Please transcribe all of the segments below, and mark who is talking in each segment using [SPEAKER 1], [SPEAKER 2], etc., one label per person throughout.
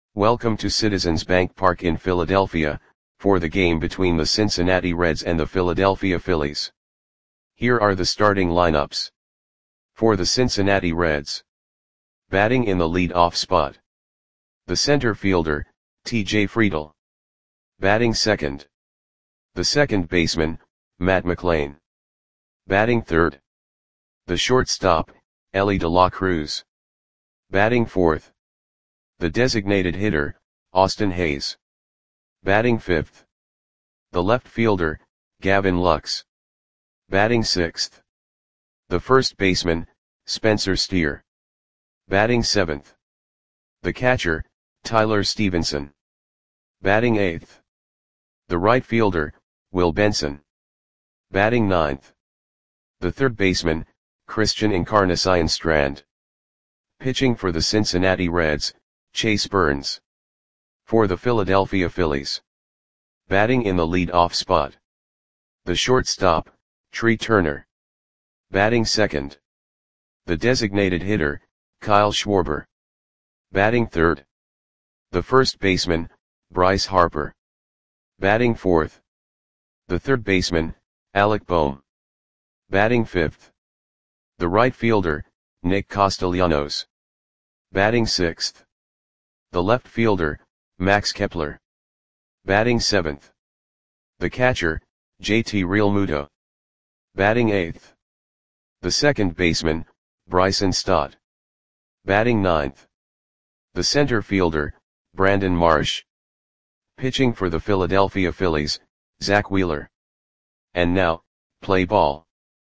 [SPEAKER 1] Welcome to Citizens Bank Park in Philadelphia, for the game between the Cincinnati Reds and the Philadelphia Phillies. Here are the starting lineups. For the Cincinnati Reds. Batting in the lead-off spot. The center fielder, T.J. Friedl. Batting second. The second baseman, Matt McLain. Batting third. The shortstop, Elly De La Cruz. Batting fourth. The designated hitter, Austin Hays. Batting fifth. The left fielder, Gavin Lux. Batting sixth. The first baseman, Spencer Steer. Batting seventh. The catcher, Tyler Stevenson. Batting eighth. The right fielder, Will Benson. Batting ninth. The third baseman, Christian Encarnacion Strand. Pitching for the Cincinnati Reds, Chase Burns. For the Philadelphia Phillies. Batting in the lead-off spot. The shortstop, Trea Turner. Batting second. The designated hitter, Kyle Schwarber. Batting third. The first baseman, Bryce Harper. Batting fourth. The third baseman, Alec Bohm. Batting fifth. The right fielder, Nick Castellanos. Batting sixth. The left fielder, Max Kepler. Batting seventh. The catcher, JT Realmuto. Batting eighth. The second baseman, Bryson Stott. Batting ninth. The center fielder, Brandon Marsh. Pitching for the Philadelphia Phillies, Zach Wheeler. And now, play ball.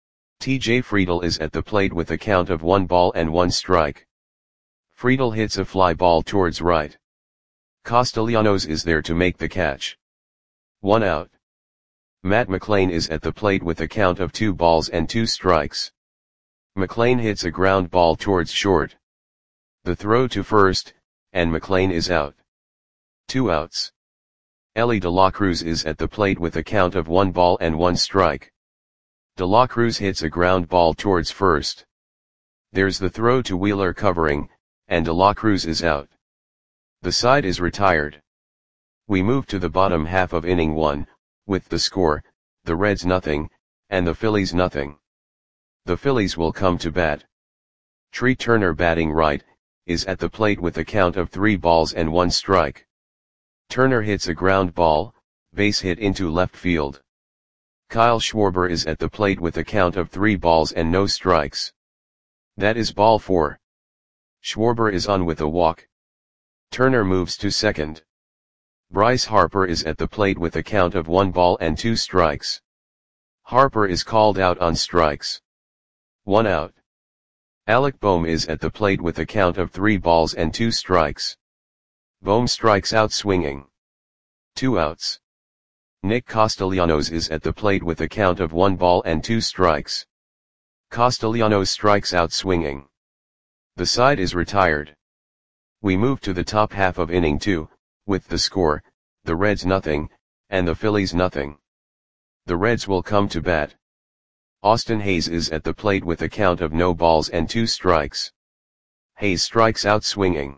[SPEAKER 1] T.J. Friedl is at the plate with a count of 1 strike. Friedl hits a fly ball towards right. Castellanos is there to make the catch. 1 out. Matt McLain is at the plate with a count of 2 strikes. McLain hits a ground ball towards short. The throw to first, and McLain is out. 2 outs. Elly De La Cruz is at the plate with a count of 1 strike. De La Cruz hits a ground ball towards first. There's the throw to Wheeler covering, and De La Cruz is out. The side is retired. We move to the bottom half of inning 1, with the score, the Reds nothing, and the Phillies nothing. The Phillies will come to bat. Trea Turner batting right, is at the plate with a count of 3 strike. Turner hits a ground ball, base hit into left field. Kyle Schwarber is at the plate with a count of 3 strikes. That is ball 4. Schwarber is on with a walk. Turner moves to second. Bryce Harper is at the plate with a count of 1 strikes. Harper is called out on strikes. 1 out. Alec Bohm is at the plate with a count of 3 strikes. Bohm strikes out swinging. 2 outs. Nick Castellanos is at the plate with a count of 1 strikes. Castellanos strikes out swinging. The side is retired. We move to the top half of inning 2, with the score, the Reds nothing, and the Phillies nothing. The Reds will come to bat. Austin Hays is at the plate with a count of 2 strikes. Hays strikes out swinging.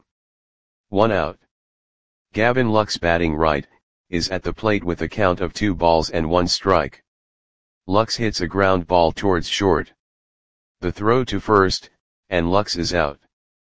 [SPEAKER 1] 1 out. Gavin Lux batting right, is at the plate with a count of 2 strike. Lux hits a ground ball towards short. The throw to first, and Lux is out.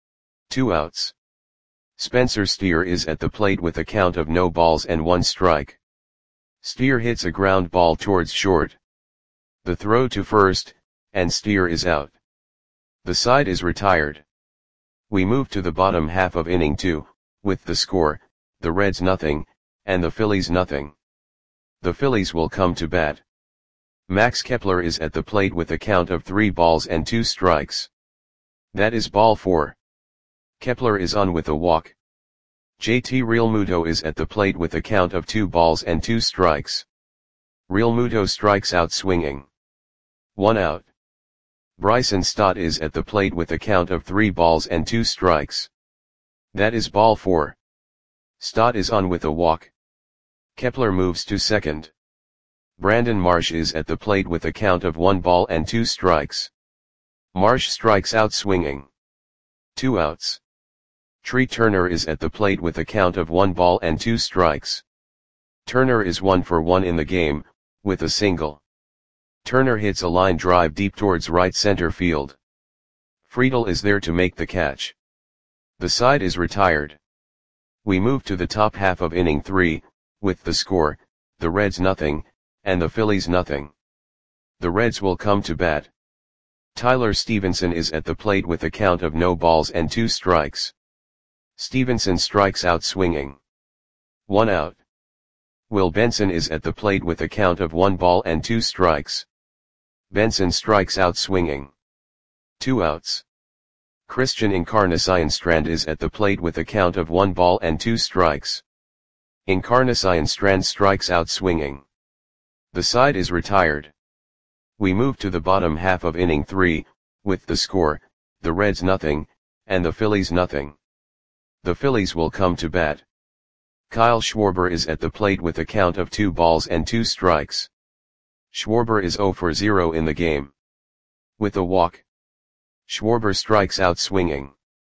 [SPEAKER 1] 2 outs. Spencer Steer is at the plate with a count of 1 strike. Steer hits a ground ball towards short. The throw to first, and Steer is out. The side is retired. We move to the bottom half of inning 2, with the score, the Reds nothing, and the Phillies nothing. The Phillies will come to bat. Max Kepler is at the plate with a count of 3 strikes. That is ball 4. Kepler is on with a walk. JT Realmuto is at the plate with a count of 2 strikes. Realmuto strikes out swinging. 1 out. Bryson Stott is at the plate with a count of 3 strikes. That is ball 4. Stott is on with a walk. Kepler moves to second. Brandon Marsh is at the plate with a count of 1 strikes. Marsh strikes out swinging. 2 outs. Tree Turner is at the plate with a count of 1 ball and 2 strikes. Turner is 1 for 1 in the game, with a single. Turner hits a line drive deep towards right center field. Friedel is there to make the catch. The side is retired. We move to the top half of inning 3, with the score, the Reds nothing, and the Phillies nothing. The Reds will come to bat. Tyler Stevenson is at the plate with a count of no balls and 2 strikes. Stevenson strikes out swinging. 1 out. Will Benson is at the plate with a count of 1 ball and 2 strikes. Benson strikes out swinging. 2 outs. Christian Encarnacion-Strand is at the plate with a count of 1 ball and 2 strikes. Encarnacion-Strand strikes out swinging. The side is retired. We move to the bottom half of inning 3, with the score, the Reds nothing, and the Phillies nothing. The Phillies will come to bat. Kyle Schwarber is at the plate with a count of 2 balls and 2 strikes. Schwarber is 0 for 0 in the game. With a walk, Schwarber strikes out swinging.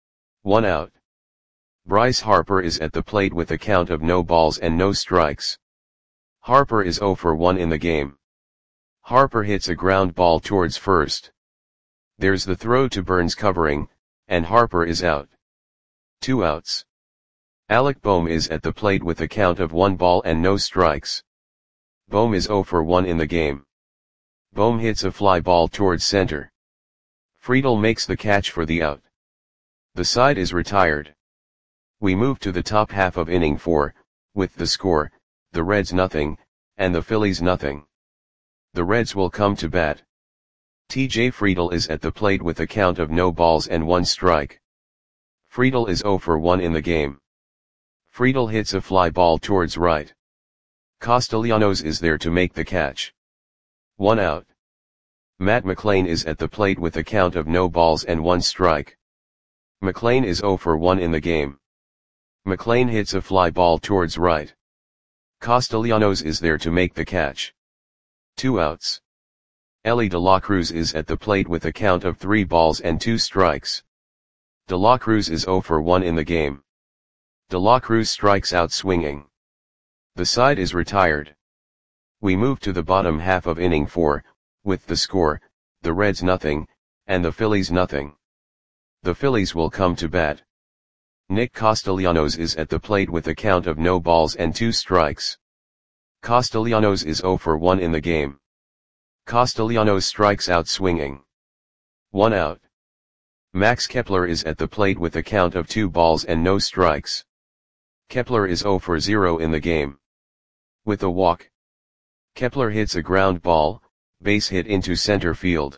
[SPEAKER 1] 1 out. Bryce Harper is at the plate with a count of no balls and no strikes. Harper is 0 for 1 in the game. Harper hits a ground ball towards first. There's the throw to Burns covering, and Harper is out. 2 outs. Alec Bohm is at the plate with a count of 1 ball and no strikes. Bohm is 0 for 1 in the game. Bohm hits a fly ball towards center. Friedel makes the catch for the out. The side is retired. We move to the top half of inning 4, with the score, the Reds nothing, and the Phillies nothing. The Reds will come to bat. T.J. Friedel is at the plate with a count of no balls and 1 strike. Friedel is 0 for 1 in the game. Friedel hits a fly ball towards right. Castellanos is there to make the catch. 1 out. Matt McLain is at the plate with a count of no balls and 1 strike. McLain is 0 for 1 in the game. McLain hits a fly ball towards right. Castellanos is there to make the catch. 2 outs. Elly De La Cruz is at the plate with a count of 3 balls and 2 strikes. De La Cruz is 0 for 1 in the game. De La Cruz strikes out swinging. The side is retired. We move to the bottom half of inning 4, with the score, the Reds nothing, and the Phillies nothing. The Phillies will come to bat. Nick Castellanos is at the plate with a count of no balls and 2 strikes. Castellanos is 0 for 1 in the game. Castellanos strikes out swinging. 1 out. Max Kepler is at the plate with a count of 2 balls and no strikes. Kepler is 0 for 0 in the game. With a walk, Kepler hits a ground ball, base hit into center field.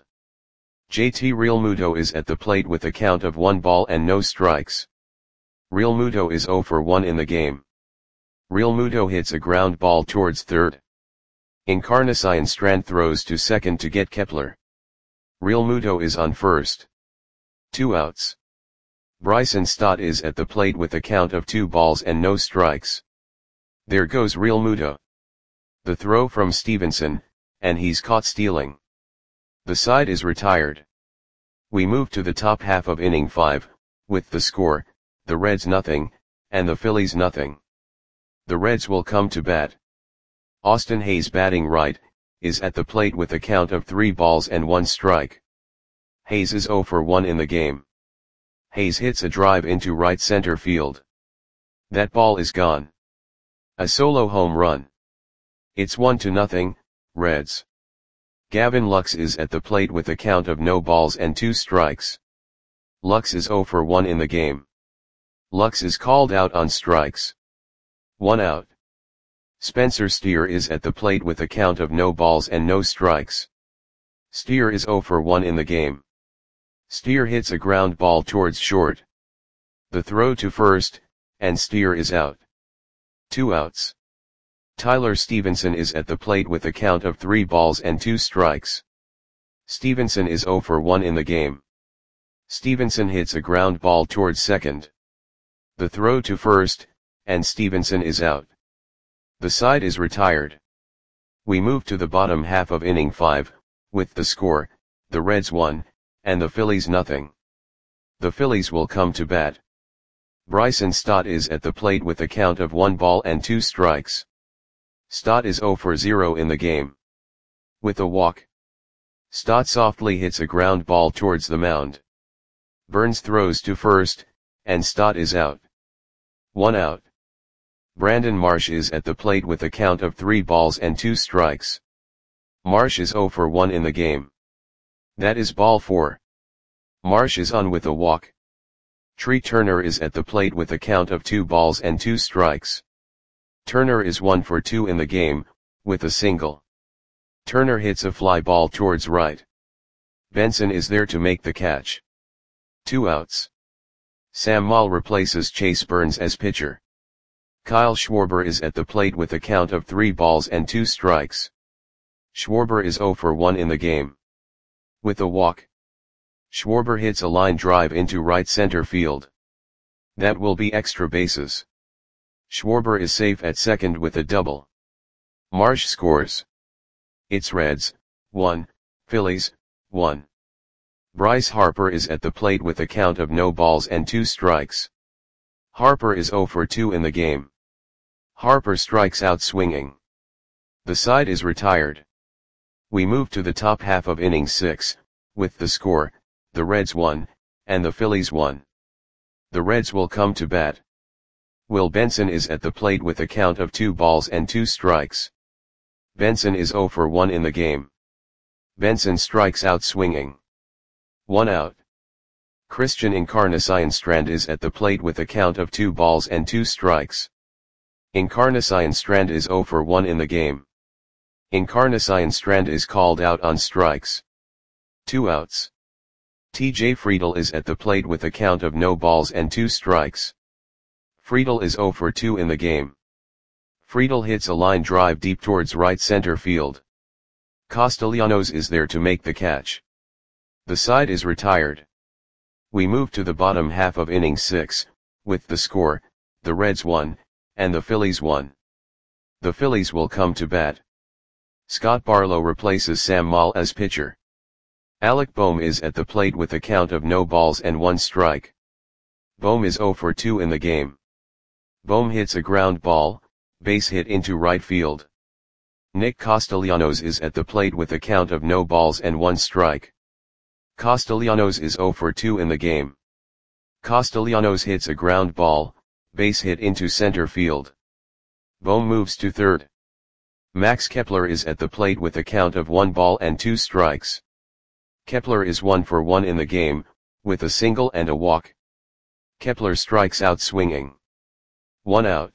[SPEAKER 1] JT Realmuto is at the plate with a count of 1 ball and no strikes. Realmuto is 0 for 1 in the game. Realmuto hits a ground ball towards third. Encarnacion-Strand throws to second to get Kepler. Realmuto is on first. 2 outs. Bryson Stott is at the plate with a count of 2 balls and no strikes. There goes Realmuto. The throw from Stevenson, and he's caught stealing. The side is retired. We move to the top half of inning 5, with the score, the Reds nothing, and the Phillies nothing. The Reds will come to bat. Austin Hayes batting right, is at the plate with a count of 3 balls and 1 strike. Hayes is 0 for 1 in the game. Hayes hits a drive into right center field. That ball is gone. A solo home run. It's 1-0, Reds. Gavin Lux is at the plate with a count of no balls and 2 strikes. Lux is 0 for 1 in the game. Lux is called out on strikes. 1 out. Spencer Steer is at the plate with a count of no balls and no strikes. Steer is 0 for 1 in the game. Steer hits a ground ball towards short. The throw to first, and Steer is out. 2 outs. Tyler Stevenson is at the plate with a count of 3 balls and 2 strikes. Stevenson is 0 for 1 in the game. Stevenson hits a ground ball towards second. The throw to first, and Stevenson is out. The side is retired. We move to the bottom half of inning 5, with the score, the Reds 1, and the Phillies nothing. The Phillies will come to bat. Bryson Stott is at the plate with a count of 1 ball and 2 strikes. Stott is 0 for 0 in the game. With a walk, Stott softly hits a ground ball towards the mound. Burns throws to first, and Stott is out. 1 out. Brandon Marsh is at the plate with a count of 3 balls and 2 strikes. Marsh is 0 for 1 in the game. That is ball 4. Marsh is on with a walk. Tree Turner is at the plate with a count of 2 balls and 2 strikes. Turner is 1 for 2 in the game, with a single. Turner hits a fly ball towards right. Benson is there to make the catch. 2 outs. Sam Moll replaces Chase Burns as pitcher. Kyle Schwarber is at the plate with a count of 3 balls and 2 strikes. Schwarber is 0 for 1 in the game. With a walk, Schwarber hits a line drive into right center field. That will be extra bases. Schwarber is safe at second with a double. Marsh scores. It's Reds, 1, Phillies, 1. Bryce Harper is at the plate with a count of no balls and 2 strikes. Harper is 0 for 2 in the game. Harper strikes out swinging. The side is retired. We move to the top half of inning 6, with the score, the Reds 1, and the Phillies 1. The Reds will come to bat. Will Benson is at the plate with a count of 2 balls and 2 strikes. Benson is 0 for 1 in the game. Benson strikes out swinging. 1 out. Christian Encarnacion-Strand is at the plate with a count of 2 balls and 2 strikes. Encarnacion-Strand is 0 for 1 in the game. Encarnacion-Strand is called out on strikes. 2 outs. TJ Friedl is at the plate with a count of no balls and 2 strikes. Friedl is 0 for 2 in the game. Friedl hits a line drive deep towards right center field. Castellanos is there to make the catch. The side is retired. We move to the bottom half of inning 6, with the score, the Reds 1, and the Phillies 1. The Phillies will come to bat. Scott Barlow replaces Sam Moll as pitcher. Alec Bohm is at the plate with a count of no balls and 1 strike. Bohm is 0 for 2 in the game. Bohm hits a ground ball, base hit into right field. Nick Castellanos is at the plate with a count of no balls and 1 strike. Castellanos is 0 for 2 in the game. Castellanos hits a ground ball, base hit into center field. Bohm moves to third. Max Kepler is at the plate with a count of 1 ball and 2 strikes. Kepler is 1 for 1 in the game, with a single and a walk. Kepler strikes out swinging. 1 out.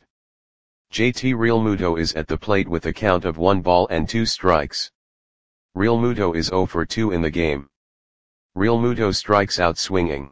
[SPEAKER 1] JT Realmuto is at the plate with a count of 1 ball and 2 strikes. Realmuto is 0 for 2 in the game. Realmuto strikes out swinging.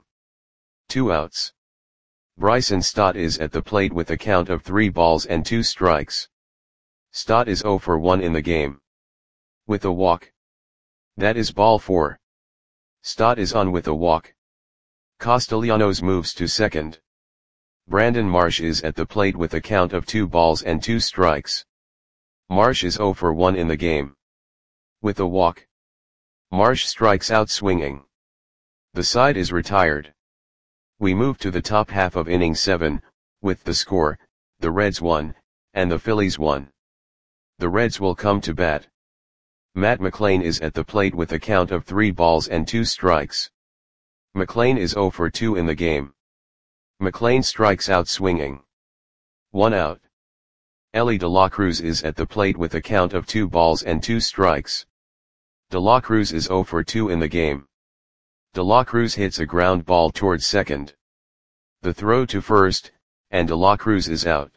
[SPEAKER 1] 2 outs. Bryson Stott is at the plate with a count of 3 balls and 2 strikes. Stott is 0 for 1 in the game. With a walk. That is ball 4. Stott is on with a walk. Castellanos moves to second. Brandon Marsh is at the plate with a count of 2 balls and 2 strikes. Marsh is 0 for 1 in the game. With a walk. Marsh strikes out swinging. The side is retired. We move to the top half of inning 7, with the score, the Reds 1, and the Phillies 1. The Reds will come to bat. Matt McLain is at the plate with a count of 3 balls and 2 strikes. McLain is 0 for 2 in the game. McLain strikes out swinging. 1 out. Elly De La Cruz is at the plate with a count of 2 balls and 2 strikes. De La Cruz is 0 for 2 in the game. De La Cruz hits a ground ball towards second. The throw to first, and De La Cruz is out.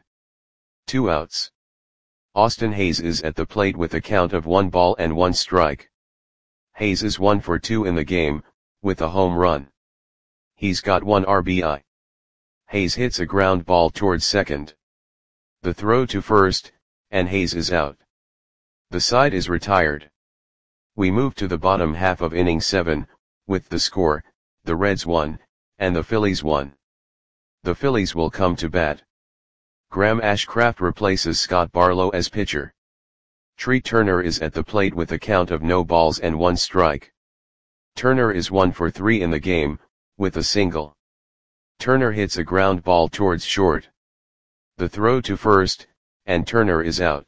[SPEAKER 1] 2 outs. Austin Hayes is at the plate with a count of 1 ball and 1 strike. Hayes is 1 for 2 in the game, with a home run. He's got 1 RBI. Hayes hits a ground ball towards second. The throw to first, and Hayes is out. The side is retired. We move to the bottom half of inning 7, with the score, the Reds 1, and the Phillies 1. The Phillies will come to bat. Graham Ashcraft replaces Scott Barlow as pitcher. Tree Turner is at the plate with a count of no balls and 1 strike. Turner is 1 for 3 in the game, with a single. Turner hits a ground ball towards short. The throw to first, and Turner is out.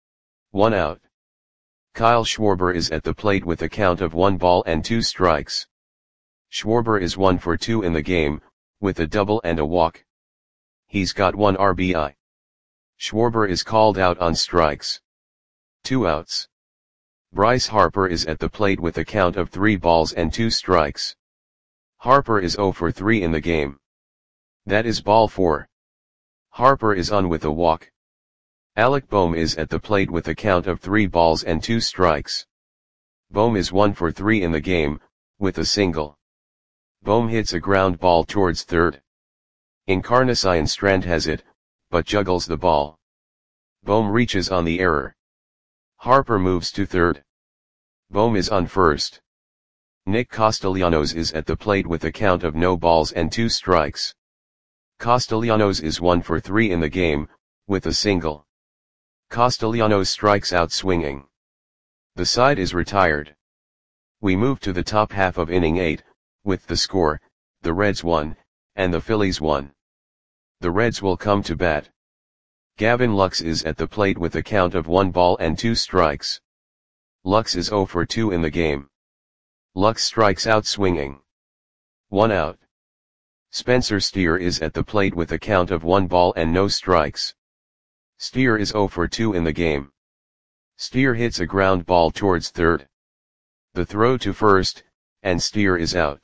[SPEAKER 1] 1 out. Kyle Schwarber is at the plate with a count of 1 ball and 2 strikes. Schwarber is 1 for 2 in the game, with a double and a walk. He's got 1 RBI. Schwarber is called out on strikes. 2 outs. Bryce Harper is at the plate with a count of 3 balls and 2 strikes. Harper is 0 for 3 in the game. That is ball 4. Harper is on with a walk. Alec Bohm is at the plate with a count of 3 balls and 2 strikes. Bohm is 1 for 3 in the game, with a single. Bohm hits a ground ball towards third. Encarnacion Strand has it, but juggles the ball. Bohm reaches on the error. Harper moves to third. Bohm is on first. Nick Castellanos is at the plate with a count of no balls and 2 strikes. Castellanos is 1 for 3 in the game, with a single. Castellanos strikes out swinging. The side is retired. We move to the top half of inning 8, with the score, the Reds 1, and the Phillies 1. The Reds will come to bat. Gavin Lux is at the plate with a count of 1 ball and 2 strikes. Lux is 0 for 2 in the game. Lux strikes out swinging. 1 out. Spencer Steer is at the plate with a count of 1 ball and no strikes. Steer is 0 for 2 in the game. Steer hits a ground ball towards third. The throw to first, and Steer is out.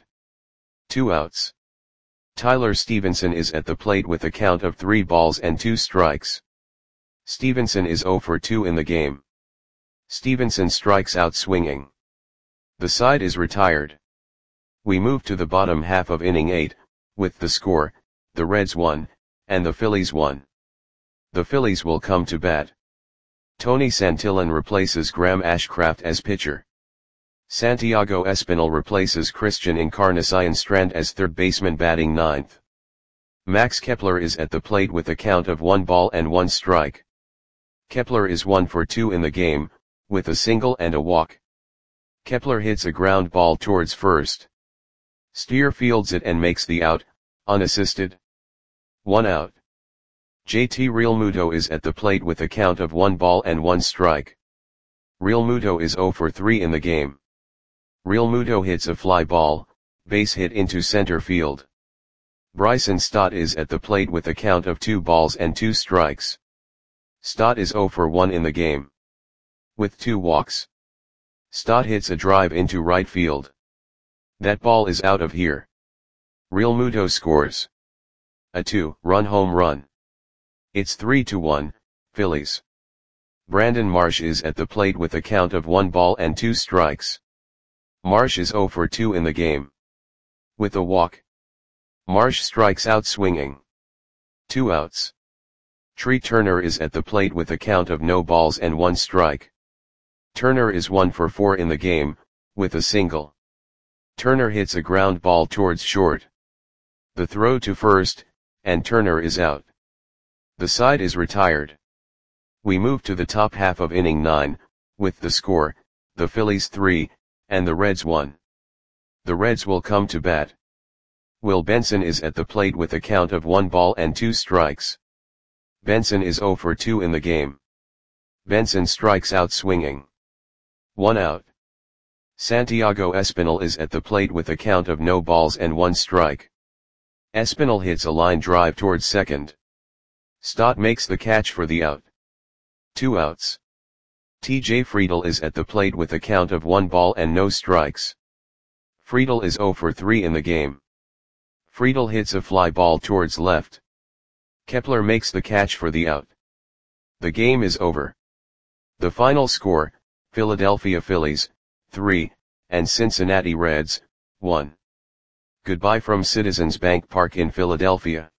[SPEAKER 1] 2 outs. Tyler Stevenson is at the plate with a count of 3 balls and 2 strikes. Stevenson is 0 for 2 in the game. Stevenson strikes out swinging. The side is retired. We move to the bottom half of inning 8, with the score, the Reds 1, and the Phillies 1. The Phillies will come to bat. Tony Santillan replaces Graham Ashcraft as pitcher. Santiago Espinal replaces Christian Encarnacion Strand as third baseman batting ninth. Max Kepler is at the plate with a count of 1 ball and 1 strike. Kepler is 1 for 2 in the game, with a single and a walk. Kepler hits a ground ball towards first. Steer fields it and makes the out, unassisted. 1 out. JT Realmuto is at the plate with a count of 1 ball and 1 strike. Realmuto is 0 for 3 in the game. Realmuto hits a fly ball, base hit into center field. Bryson Stott is at the plate with a count of 2 balls and 2 strikes. Stott is 0 for 1 in the game. With 2 walks. Stott hits a drive into right field. That ball is out of here. Realmuto scores a 2-run home run. It's 3-1, Phillies. Brandon Marsh is at the plate with a count of 1 ball and 2 strikes. Marsh is 0 for 2 in the game. With a walk. Marsh strikes out swinging. 2 outs. Tree Turner is at the plate with a count of no balls and 1 strike. Turner is 1 for 4 in the game, with a single. Turner hits a ground ball towards short. The throw to first, and Turner is out. The side is retired. We move to the top half of inning 9, with the score, the Phillies 3, and the Reds 1. The Reds will come to bat. Will Benson is at the plate with a count of 1 ball and 2 strikes. Benson is 0 for 2 in the game. Benson strikes out swinging. 1 out. Santiago Espinal is at the plate with a count of no balls and 1 strike. Espinal hits a line drive towards second. Stott makes the catch for the out. 2 outs. TJ Friedl is at the plate with a count of 1 ball and no strikes. Friedl is 0 for 3 in the game. Friedl hits a fly ball towards left. Kepler makes the catch for the out. The game is over. The final score, Philadelphia Phillies, 3, and Cincinnati Reds, 1. Goodbye from Citizens Bank Park in Philadelphia.